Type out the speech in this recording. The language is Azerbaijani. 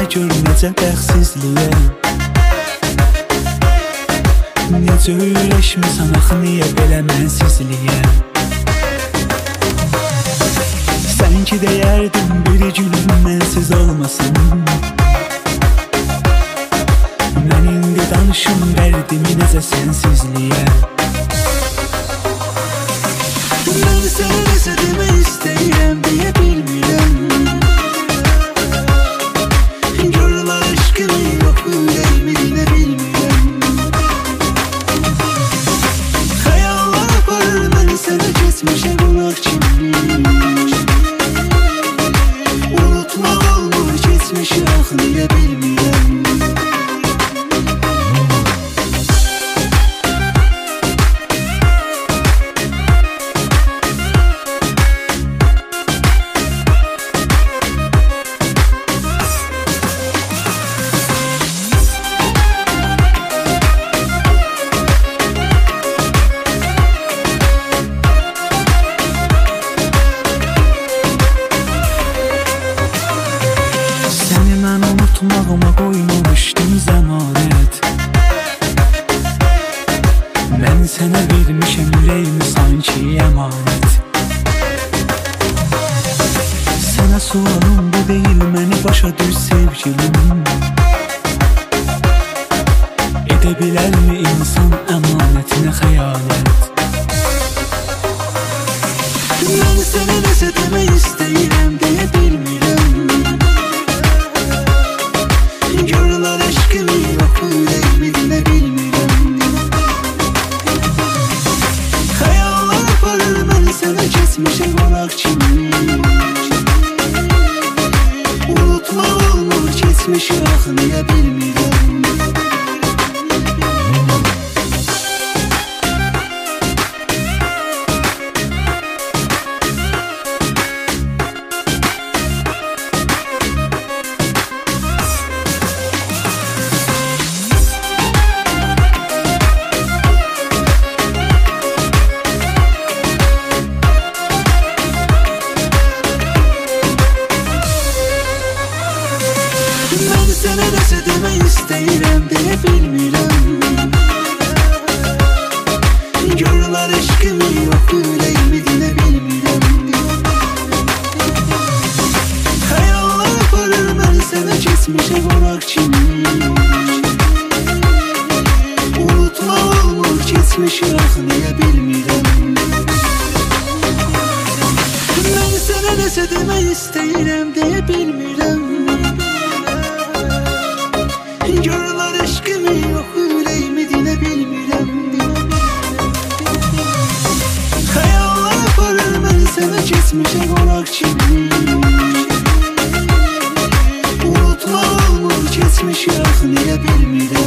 gör necə bəxtsizliyəm. Necə ürəşmisən axı, niyə belə mənsizliyəm. Sən ki deyərdin bir günüm mənsiz olmasın. Mən indi danışım dərdimi necə sənsizliyəm. Mən sənə nəsə demək istəyirəm deyə bilmirəm. Görürlər aşkımı yox ürəyimi dinə bilmirəm. Xəyallar aparır məni sənə keçmişə qonaq kimi. Unutmaq olmur keçmişi axı niyə bilmirəm. Unutmağıma qoymamışdım zəmanət. Mən sənə vermişəm ürəyimi sanki əmanət. Sənə sualım bu deyil, məni başa düz sevgilim. Edə bilərmi insan əmanətinə xəyanət? Mən sənə nəsə demək istəyirəm deyə bilmirəm. Görürlər aşkımı yox ürəyimi dinə bilmirəm. Xəyallar aparır məni sənə keçmişə qonaq kimi. Unutmaq olmur keçmişi axı niyə bilmirəm. Mən sənə nəsə demək istəyirəm deyə bilmirəm. Görürlər aşkımı yox ürəyimi dinə bilmirəm. Xəyallar aparır məni sənə keçmişə qonaq kimi. Unutmaq olmur keçmişi axı niyə bilmirəm. Mən sənə nəsə demək istəyirəm deyə bilmirəm. Görürlər aşkımı yox ürəyimi dinə bilmirəm. Xəyallar aparır məni sənə keçmişə qonaq kimi. Unutmaq olmur keçmişi axı niyə bilmirəm.